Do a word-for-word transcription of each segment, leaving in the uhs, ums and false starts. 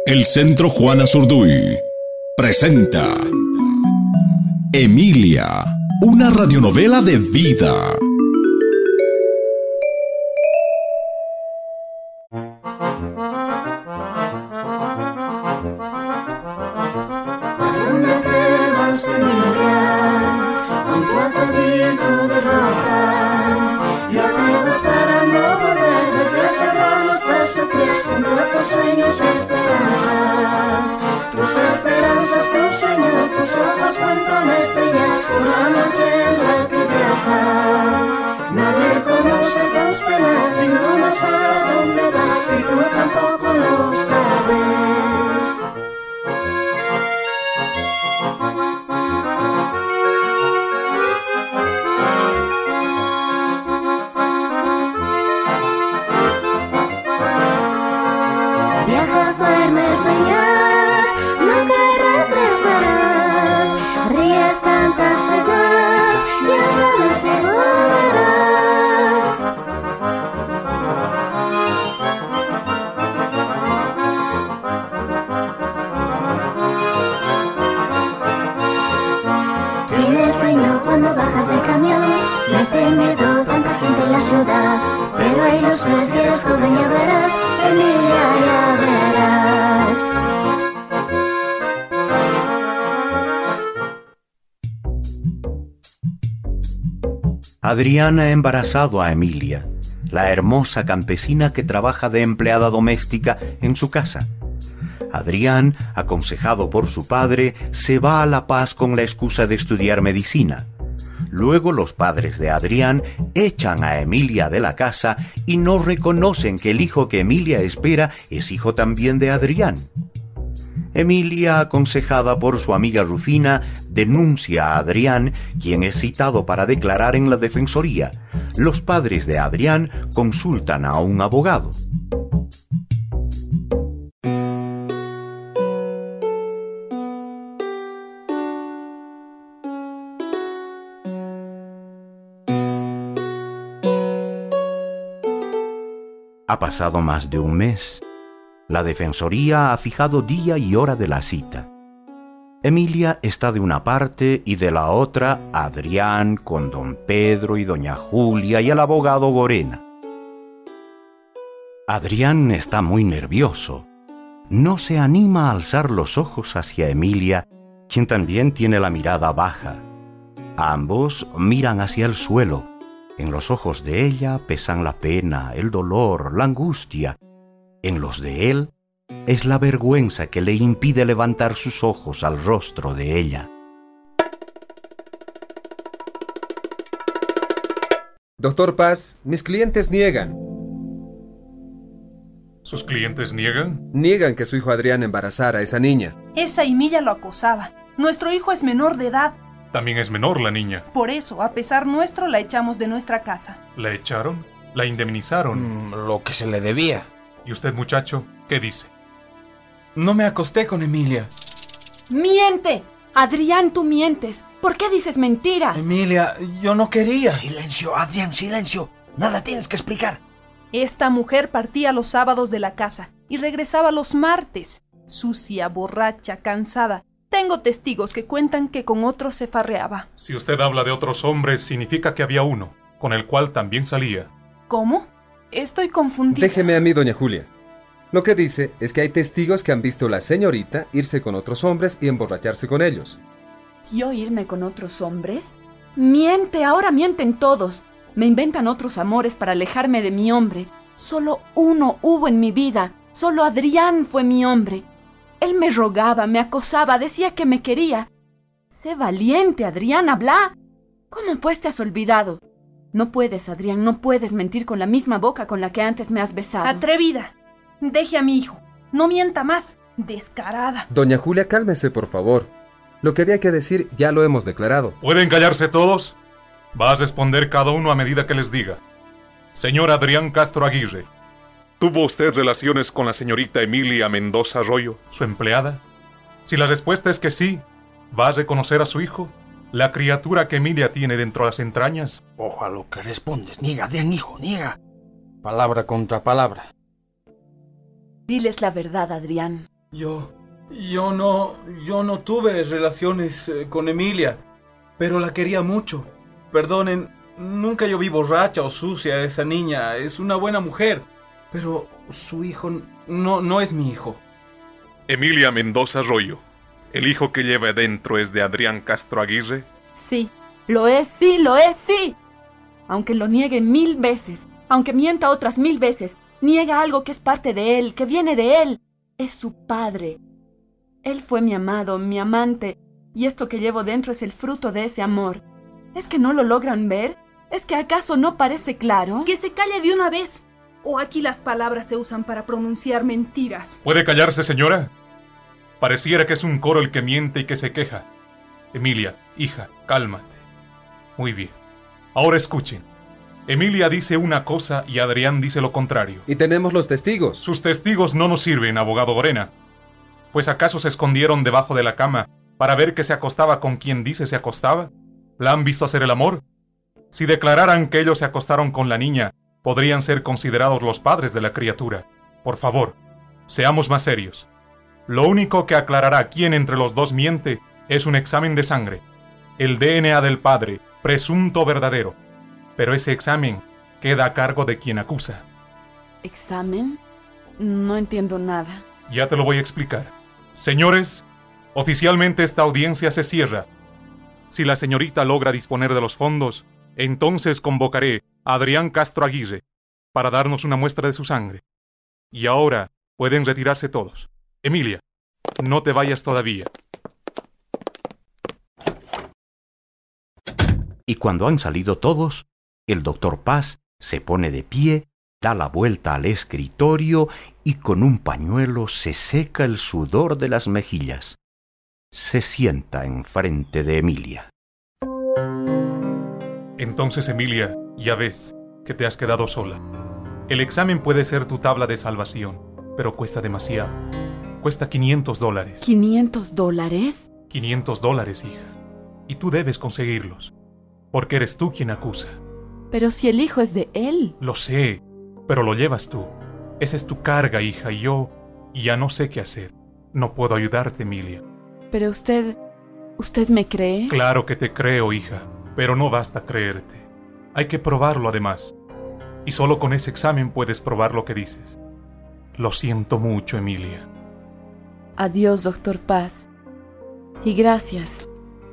El Centro Juana Zurduy presenta Emilia, una radionovela de vida. Viajas, duermes, sueñas, nunca regresarás. Ríes, cantas, juegas, ya sabes si volverás. Tienes sueño cuando bajas del camión, no te miedo tanta gente en la ciudad. Pero hay luces y eres joven, ya verás, Emilia, ya verás. Adrián ha embarazado a Emilia, la hermosa campesina que trabaja de empleada doméstica en su casa. Adrián, aconsejado por su padre, se va a La Paz con la excusa de estudiar medicina. Luego los padres de Adrián echan a Emilia de la casa y no reconocen que el hijo que Emilia espera es hijo también de Adrián. Emilia, aconsejada por su amiga Rufina, denuncia a Adrián, quien es citado para declarar en la defensoría. Los padres de Adrián consultan a un abogado. Ha pasado más de un mes. La Defensoría ha fijado día y hora de la cita. Emilia está de una parte y de la otra Adrián con don Pedro y doña Julia y el abogado Gorena. Adrián está muy nervioso. No se anima a alzar los ojos hacia Emilia, quien también tiene la mirada baja. Ambos miran hacia el suelo. En los ojos de ella pesan la pena, el dolor, la angustia. En los de él es la vergüenza que le impide levantar sus ojos al rostro de ella. Doctor Paz, mis clientes niegan. ¿Sus clientes niegan? Niegan que su hijo Adrián embarazara a esa niña. Esa Emilia lo acosaba. Nuestro hijo es menor de edad. También es menor la niña. Por eso, a pesar nuestro, la echamos de nuestra casa. ¿La echaron? ¿La indemnizaron? Mm, lo que se le debía. ¿Y usted, muchacho, qué dice? No me acosté con Emilia. ¡Miente! Adrián, tú mientes. ¿Por qué dices mentiras? Emilia, yo no quería. Silencio, Adrián, silencio. Nada tienes que explicar. Esta mujer partía los sábados de la casa y regresaba los martes. Sucia, borracha, cansada. Tengo testigos que cuentan que con otros se farreaba. Si usted habla de otros hombres, significa que había uno, con el cual también salía. ¿Cómo? Estoy confundida. Déjeme a mí, doña Julia. Lo que dice es que hay testigos que han visto a la señorita irse con otros hombres y emborracharse con ellos. ¿Yo irme con otros hombres? Miente, ahora mienten todos. Me inventan otros amores para alejarme de mi hombre. Solo uno hubo en mi vida. Solo Adrián fue mi hombre. Él me rogaba, me acosaba, decía que me quería. Sé valiente, Adrián, habla. ¿Cómo pues te has olvidado? No puedes, Adrián, no puedes mentir con la misma boca con la que antes me has besado. Atrevida. Deje a mi hijo. No mienta más. Descarada. Doña Julia, cálmese, por favor. Lo que había que decir ya lo hemos declarado. ¿Pueden callarse todos? Va a responder cada uno a medida que les diga. Señor Adrián Castro Aguirre, ¿tuvo usted relaciones con la señorita Emilia Mendoza Arroyo, su empleada? Si la respuesta es que sí, ¿va a reconocer a su hijo? ¿La criatura que Emilia tiene dentro de las entrañas? Ojalá lo que respondes. Niega, Adrián, hijo, niega. Palabra contra palabra. Diles la verdad, Adrián. Yo... Yo no... Yo no tuve relaciones eh, con Emilia, pero la quería mucho. Perdonen, nunca yo vi borracha o sucia a esa niña. Es una buena mujer, pero su hijo no, no es mi hijo. Emilia Mendoza Arroyo, ¿el hijo que lleva dentro es de Adrián Castro Aguirre? Sí, lo es, sí, lo es, sí. Aunque lo niegue mil veces, aunque mienta otras mil veces, niega algo que es parte de él, que viene de él. Es su padre. Él fue mi amado, mi amante, y esto que llevo dentro es el fruto de ese amor. ¿Es que no lo logran ver? ¿Es que acaso no parece claro? ¡Que se calle de una vez! ¿O aquí las palabras se usan para pronunciar mentiras? ¿Puede callarse, señora? Pareciera que es un coro el que miente y que se queja. Emilia, hija, cálmate. Muy bien. Ahora escuchen. Emilia dice una cosa y Adrián dice lo contrario. Y tenemos los testigos. Sus testigos no nos sirven, abogado Borena. Pues ¿acaso se escondieron debajo de la cama para ver que se acostaba con quien dice se acostaba? ¿La han visto hacer el amor? Si declararan que ellos se acostaron con la niña, podrían ser considerados los padres de la criatura. Por favor, seamos más serios. Lo único que aclarará quién entre los dos miente es un examen de sangre. El D N A del padre, presunto verdadero. Pero ese examen queda a cargo de quien acusa. ¿Examen? No entiendo nada. Ya te lo voy a explicar. Señores, oficialmente esta audiencia se cierra. Si la señorita logra disponer de los fondos, entonces convocaré a Adrián Castro Aguirre para darnos una muestra de su sangre. Y ahora pueden retirarse todos. Emilia, no te vayas todavía. Y cuando han salido todos, el doctor Paz se pone de pie, da la vuelta al escritorio y con un pañuelo se seca el sudor de las mejillas. Se sienta enfrente de Emilia. Entonces, Emilia, ya ves que te has quedado sola. El examen puede ser tu tabla de salvación, pero cuesta demasiado. Cuesta quinientos dólares. ¿quinientos dólares? quinientos dólares, hija. Y tú debes conseguirlos, porque eres tú quien acusa. Pero si el hijo es de él. Lo sé, pero lo llevas tú. Esa es tu carga, hija, y yo ya no sé qué hacer. No puedo ayudarte, Emilia. Pero usted... ¿usted me cree? Claro que te creo, hija, pero no basta creerte. Hay que probarlo además. Y solo con ese examen puedes probar lo que dices. Lo siento mucho, Emilia. Adiós, doctor Paz. Y gracias.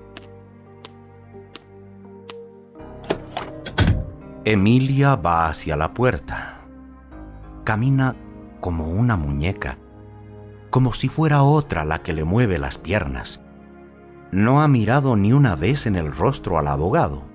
Emilia va hacia la puerta. Camina como una muñeca, como si fuera otra la que le mueve las piernas. No ha mirado ni una vez en el rostro al abogado.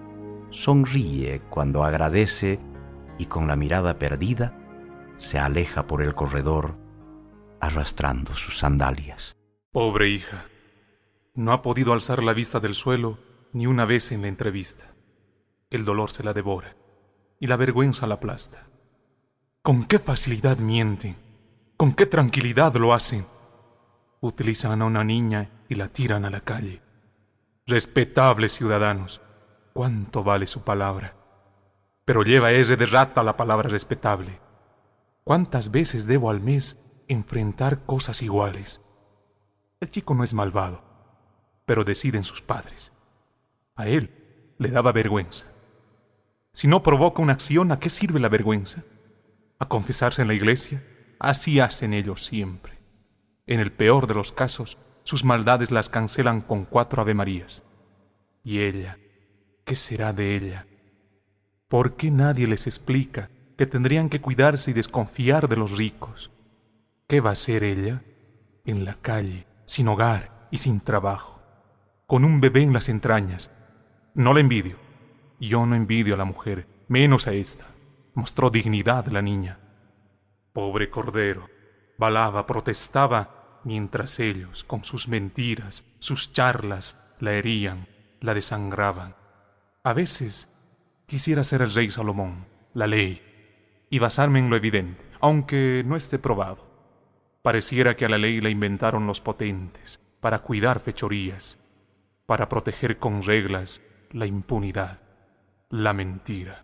Sonríe cuando agradece y con la mirada perdida se aleja por el corredor arrastrando sus sandalias. Pobre hija. No ha podido alzar la vista del suelo ni una vez en la entrevista. El dolor se la devora y la vergüenza la aplasta. ¿Con qué facilidad mienten? ¿Con qué tranquilidad lo hacen? Utilizan a una niña y la tiran a la calle. Respetables ciudadanos, ¿cuánto vale su palabra? Pero lleva R de rata la palabra respetable. ¿Cuántas veces debo al mes enfrentar cosas iguales? El chico no es malvado, pero deciden sus padres. A él le daba vergüenza. Si no provoca una acción, ¿a qué sirve la vergüenza? ¿A confesarse en la iglesia? Así hacen ellos siempre. En el peor de los casos, sus maldades las cancelan con cuatro avemarías. Y ella, ¿qué será de ella? ¿Por qué nadie les explica que tendrían que cuidarse y desconfiar de los ricos? ¿Qué va a hacer ella? En la calle, sin hogar y sin trabajo, con un bebé en las entrañas. No la envidio. Yo no envidio a la mujer, menos a esta. Mostró dignidad la niña. Pobre cordero, balaba, protestaba, mientras ellos, con sus mentiras, sus charlas, la herían, la desangraban. A veces quisiera ser el rey Salomón, la ley, y basarme en lo evidente, aunque no esté probado. Pareciera que a la ley la inventaron los potentes, para cuidar fechorías, para proteger con reglas la impunidad, la mentira.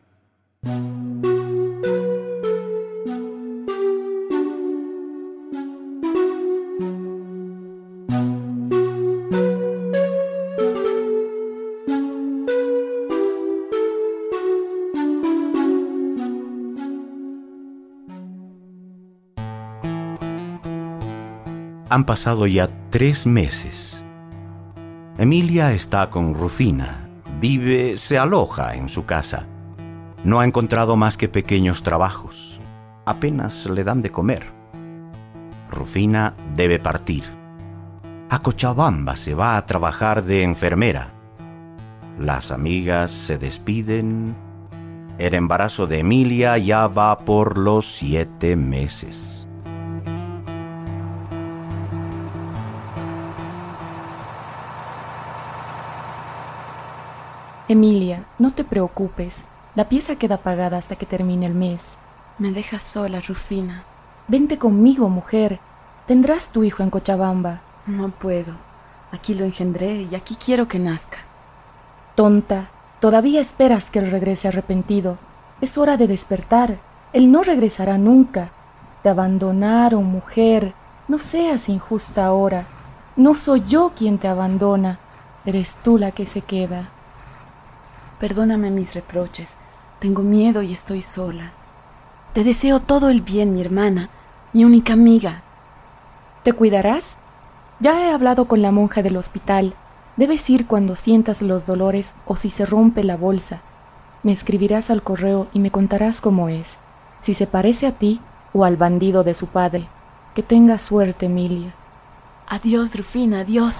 Han pasado ya tres meses. Emilia está con Rufina. Vive, se aloja en su casa. No ha encontrado más que pequeños trabajos. Apenas le dan de comer. Rufina debe partir. A Cochabamba se va a trabajar de enfermera. Las amigas se despiden. El embarazo de Emilia ya va por los siete meses. Emilia, no te preocupes. La pieza queda pagada hasta que termine el mes. Me dejas sola, Rufina. Vente conmigo, mujer. Tendrás tu hijo en Cochabamba. No puedo. Aquí lo engendré y aquí quiero que nazca. Tonta, todavía esperas que él regrese arrepentido. Es hora de despertar. Él no regresará nunca. Te abandonaron, mujer. No seas injusta ahora. No soy yo quien te abandona. Eres tú la que se queda. Perdóname mis reproches. Tengo miedo y estoy sola. Te deseo todo el bien, mi hermana, mi única amiga. ¿Te cuidarás? Ya he hablado con la monja del hospital. Debes ir cuando sientas los dolores o si se rompe la bolsa. Me escribirás al correo y me contarás cómo es, si se parece a ti o al bandido de su padre. Que tengas suerte, Emilia. Adiós, Rufina, adiós.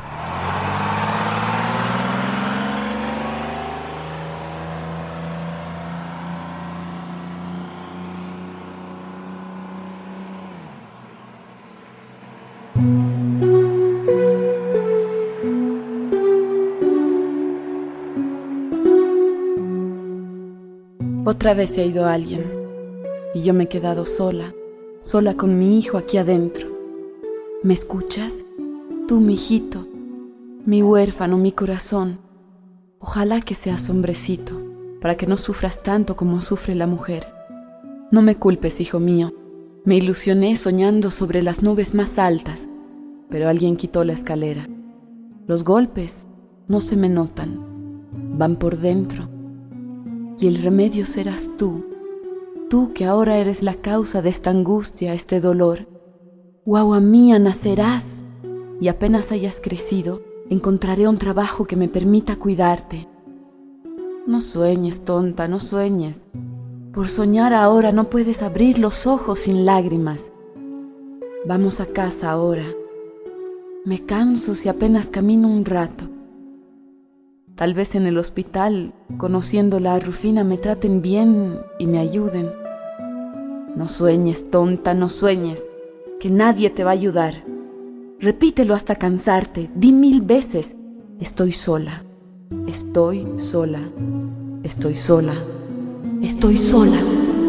Otra vez se ha ido alguien y yo me he quedado sola, sola con mi hijo aquí adentro. ¿Me escuchas? Tú, mi hijito, mi huérfano, mi corazón. Ojalá que seas hombrecito, para que no sufras tanto como sufre la mujer. No me culpes, hijo mío. Me ilusioné soñando sobre las nubes más altas, pero alguien quitó la escalera. Los golpes no se me notan, van por dentro. Y el remedio serás tú, tú que ahora eres la causa de esta angustia, este dolor. Guagua mía, nacerás, y apenas hayas crecido, encontraré un trabajo que me permita cuidarte. No sueñes, tonta, no sueñes. Por soñar ahora no puedes abrir los ojos sin lágrimas. Vamos a casa ahora. Me canso si apenas camino un rato. Tal vez en el hospital, conociéndola a Rufina, me traten bien y me ayuden. No sueñes, tonta, no sueñes, que nadie te va a ayudar. Repítelo hasta cansarte, di mil veces, estoy sola, estoy sola, estoy sola, estoy sola.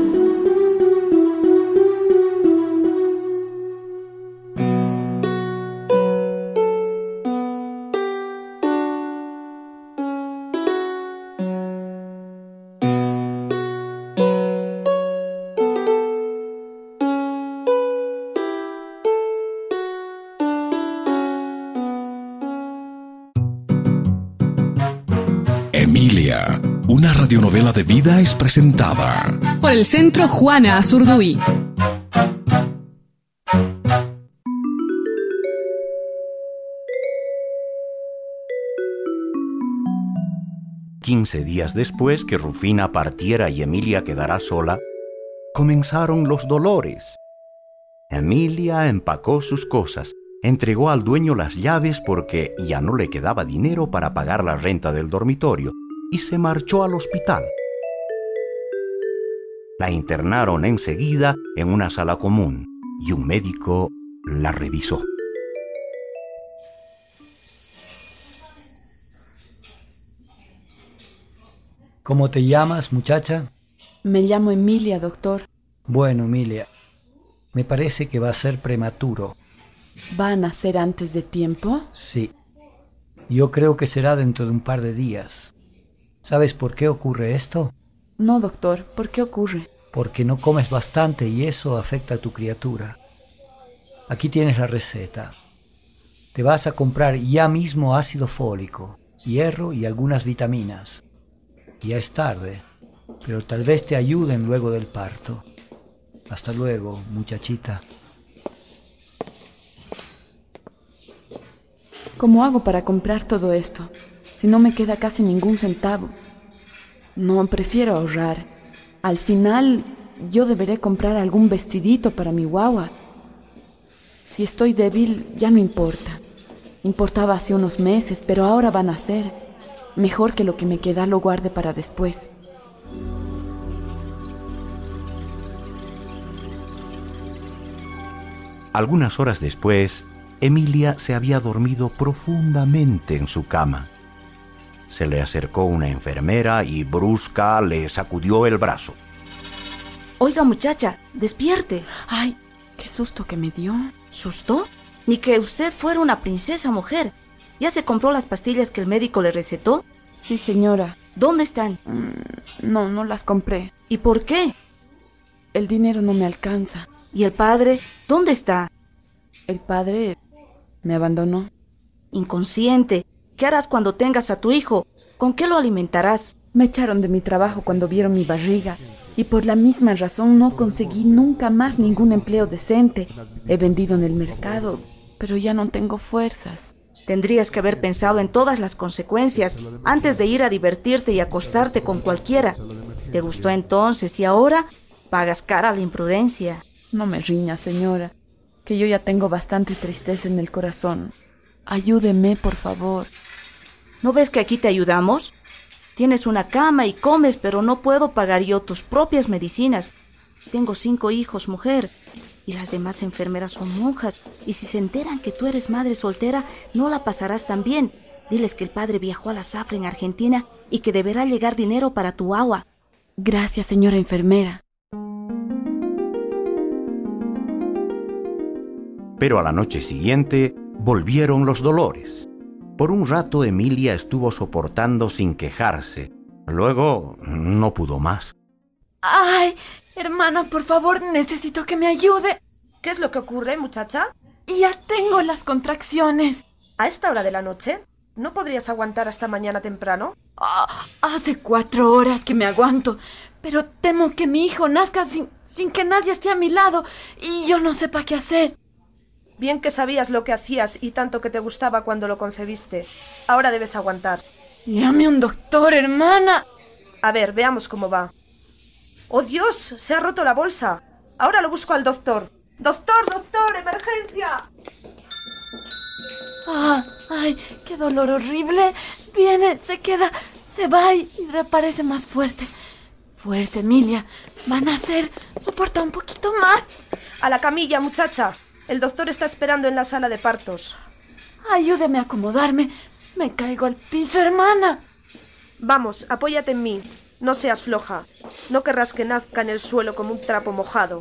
Emilia, una radionovela de vida es presentada por el Centro Juana Azurduy. Quince días después que Rufina partiera y Emilia quedara sola, comenzaron los dolores. Emilia empacó sus cosas, entregó al dueño las llaves porque ya no le quedaba dinero para pagar la renta del dormitorio y se marchó al hospital. La internaron enseguida en una sala común y un médico la revisó. ¿Cómo te llamas, muchacha? Me llamo Emilia, doctor. Bueno, Emilia, me parece que va a ser prematuro. ¿Va a nacer antes de tiempo? Sí. Yo creo que será dentro de un par de días. ¿Sabes por qué ocurre esto? No, doctor. ¿Por qué ocurre? Porque no comes bastante y eso afecta a tu criatura. Aquí tienes la receta. Te vas a comprar ya mismo ácido fólico, hierro y algunas vitaminas. Ya es tarde, pero tal vez te ayuden luego del parto. Hasta luego, muchachita. ¿Cómo hago para comprar todo esto? Si no me queda casi ningún centavo. No, prefiero ahorrar. Al final, yo deberé comprar algún vestidito para mi guagua. Si estoy débil, ya no importa. Importaba hace unos meses, pero ahora van a ser. Mejor que lo que me queda lo guarde para después. Algunas horas después, Emilia se había dormido profundamente en su cama. Se le acercó una enfermera y brusca le sacudió el brazo. Oiga, muchacha, despierte. Ay, qué susto que me dio. ¿Susto? Ni que usted fuera una princesa, mujer. ¿Ya se compró las pastillas que el médico le recetó? Sí, señora. ¿Dónde están? Mm, no, no las compré. ¿Y por qué? El dinero no me alcanza. ¿Y el padre? ¿Dónde está? El padre me abandonó. Inconsciente. ¿Qué harás cuando tengas a tu hijo? ¿Con qué lo alimentarás? Me echaron de mi trabajo cuando vieron mi barriga. Y por la misma razón no conseguí nunca más ningún empleo decente. He vendido en el mercado, pero ya no tengo fuerzas. Tendrías que haber pensado en todas las consecuencias antes de ir a divertirte y acostarte con cualquiera. ¿Te gustó entonces y ahora pagas cara a la imprudencia? No me riña, señora, que yo ya tengo bastante tristeza en el corazón. Ayúdeme, por favor. ¿No ves que aquí te ayudamos? Tienes una cama y comes, pero no puedo pagar yo tus propias medicinas. Tengo cinco hijos, mujer, y las demás enfermeras son monjas, y si se enteran que tú eres madre soltera, no la pasarás tan bien. Diles que el padre viajó a la zafra en Argentina y que deberá llegar dinero para tu agua. Gracias, señora enfermera. Pero a la noche siguiente volvieron los dolores. Por un rato Emilia estuvo soportando sin quejarse. Luego no pudo más. ¡Ay! Hermana, por favor, necesito que me ayude. ¿Qué es lo que ocurre, muchacha? Ya tengo las contracciones. ¿A esta hora de la noche? ¿No podrías aguantar hasta mañana temprano? Ah, hace cuatro horas que me aguanto, pero temo que mi hijo nazca sin, sin que nadie esté a mi lado y yo no sepa qué hacer. Bien que sabías lo que hacías y tanto que te gustaba cuando lo concebiste. Ahora debes aguantar. Llame a un doctor, hermana. A ver, veamos cómo va. ¡Oh, Dios! Se ha roto la bolsa. Ahora lo busco al doctor. ¡Doctor, doctor! ¡Emergencia! Ah, ¡ay! ¡Qué dolor horrible! Viene, se queda, se va y reaparece más fuerte. Fuerza, Emilia. Van a ser. Soporta un poquito más. A la camilla, muchacha. El doctor está esperando en la sala de partos. Ayúdeme a acomodarme. Me caigo al piso, hermana. Vamos, apóyate en mí. No seas floja. No querrás que nazca en el suelo como un trapo mojado.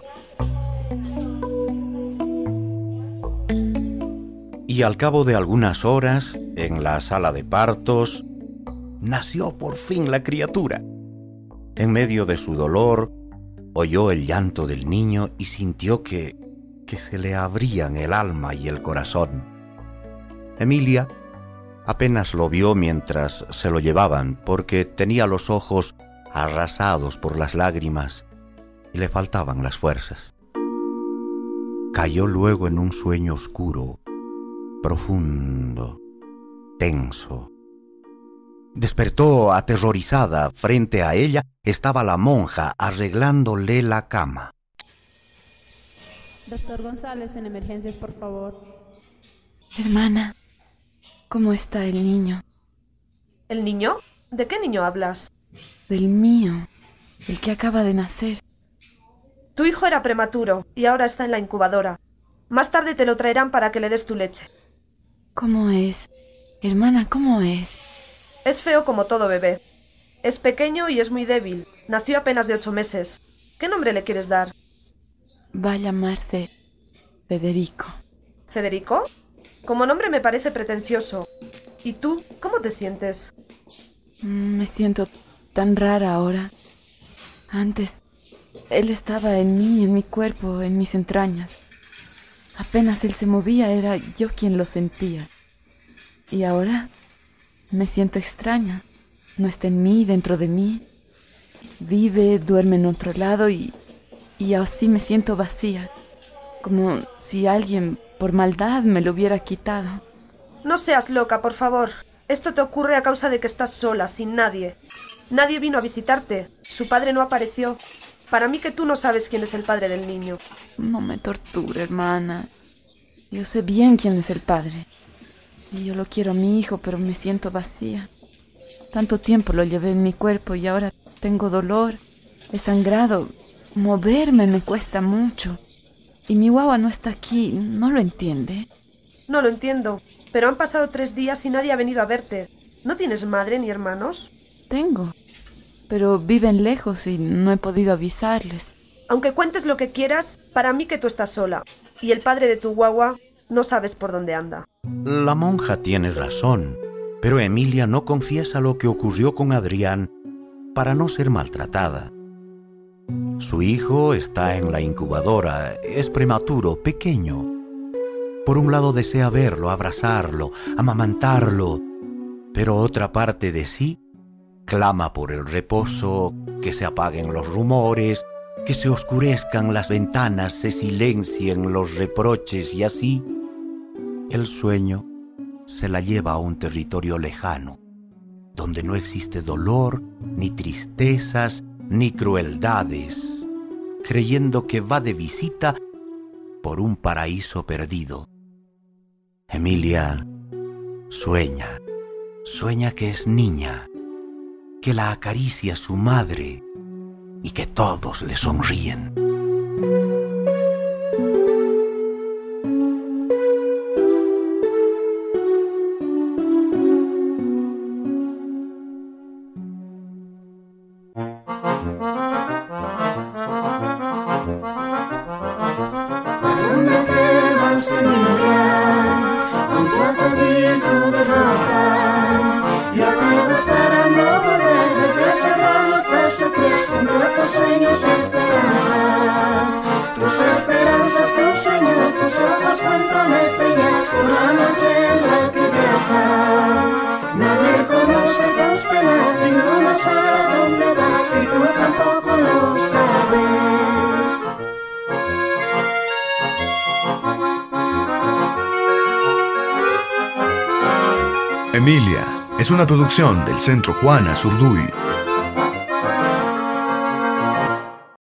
Y al cabo de algunas horas, en la sala de partos, nació por fin la criatura. En medio de su dolor, oyó el llanto del niño y sintió que, que se le abrían el alma y el corazón. Emilia apenas lo vio mientras se lo llevaban, porque tenía los ojos arrasados por las lágrimas y le faltaban las fuerzas. Cayó luego en un sueño oscuro, profundo, tenso. Despertó aterrorizada. Frente a ella estaba la monja arreglándole la cama. Doctor González, en emergencias, por favor. Hermana, ¿cómo está el niño? ¿El niño? ¿De qué niño hablas? Del mío, el que acaba de nacer. Tu hijo era prematuro y ahora está en la incubadora. Más tarde te lo traerán para que le des tu leche. ¿Cómo es? Hermana, ¿cómo es? Es feo como todo bebé. Es pequeño y es muy débil. Nació apenas de ocho meses. ¿Qué nombre le quieres dar? Va a llamarse Federico. ¿Federico? Como nombre me parece pretencioso. ¿Y tú, cómo te sientes? Me siento tan rara ahora. Antes, él estaba en mí, en mi cuerpo, en mis entrañas. Apenas él se movía, era yo quien lo sentía. Y ahora me siento extraña. No está en mí, dentro de mí. Vive, duerme en otro lado y, y así me siento vacía. Como si alguien, por maldad, me lo hubiera quitado. No seas loca, por favor. Esto te ocurre a causa de que estás sola, sin nadie. Nadie vino a visitarte. Su padre no apareció. Para mí que tú no sabes quién es el padre del niño. No me torture, hermana. Yo sé bien quién es el padre. Y yo lo quiero a mi hijo, pero me siento vacía. Tanto tiempo lo llevé en mi cuerpo y ahora tengo dolor. He sangrado. Moverme me cuesta mucho. Y mi guagua no está aquí. ¿No lo entiende? No lo entiendo. Pero han pasado tres días y nadie ha venido a verte. ¿No tienes madre ni hermanos? Tengo. Pero viven lejos y no he podido avisarles. Aunque cuentes lo que quieras, para mí que tú estás sola. Y el padre de tu guagua no sabes por dónde anda. La monja tiene razón, pero Emilia no confiesa lo que ocurrió con Adrián para no ser maltratada. Su hijo está en la incubadora, es prematuro, pequeño. Por un lado desea verlo, abrazarlo, amamantarlo, pero otra parte de sí clama por el reposo, que se apaguen los rumores, que se oscurezcan las ventanas, se silencien los reproches y así el sueño se la lleva a un territorio lejano, donde no existe dolor, ni tristezas, ni crueldades, creyendo que va de visita por un paraíso perdido. Emilia sueña, sueña que es niña, que la acaricia su madre y que todos le sonríen. Emilia es una producción del Centro Juana Azurduy.